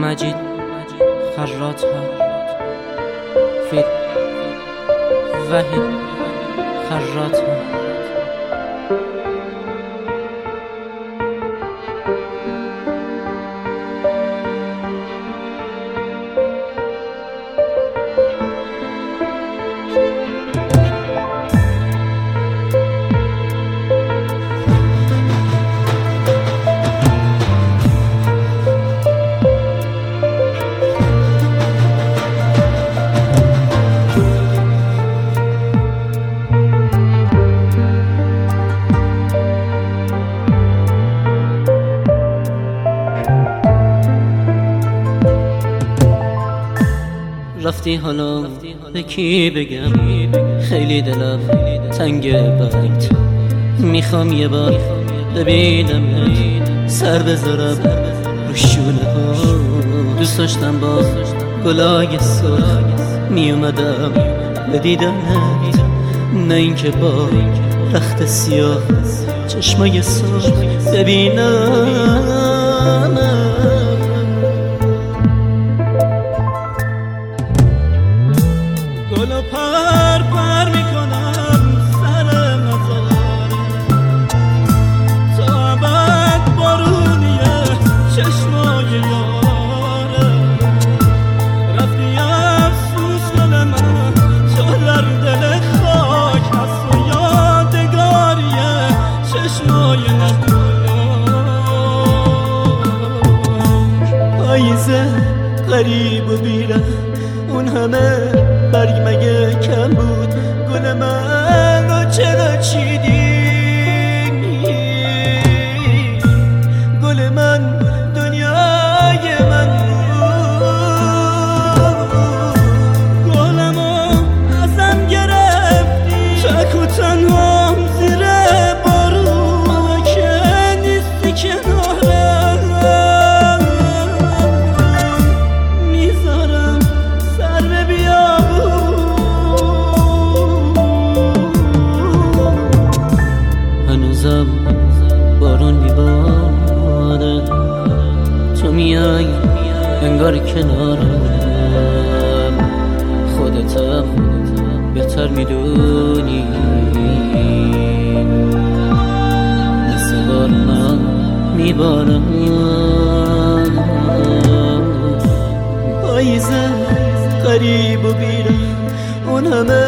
مجید خراط‌ها فیل وحید خراط‌ها رفتی حالا به کی بگم؟ خیلی دلم تنگه برات، میخوام یه بار ببینم سر بذارم رو شونه ها. دوست داشتم با گلای سرخ میومدم به دیدنت، نه اینکه با رخت سیاه چشمای سرخ ببینم. گلو پر پر میکنم سر مزاره، تا ابد بارونیه چشمای یاره. رفتی افسوس گل من تو در دل خاک هست و یادگاریه چشمای نبودناک. پاییزه غریب و بیره، اون همه برگ مگه کم بود؟ گل من رو چرا چیدی؟ گل من دنیای من بود، گلمو ازم گرفتی تک و تنهام زیر بارون که نیستی کنارم. میذارم سر به هنوزم بارون میباره، تو میای انگار کنارم. خودتم بهتر میدونی مثل بارون میبارم. پاییزه غریب و بیره، اون همه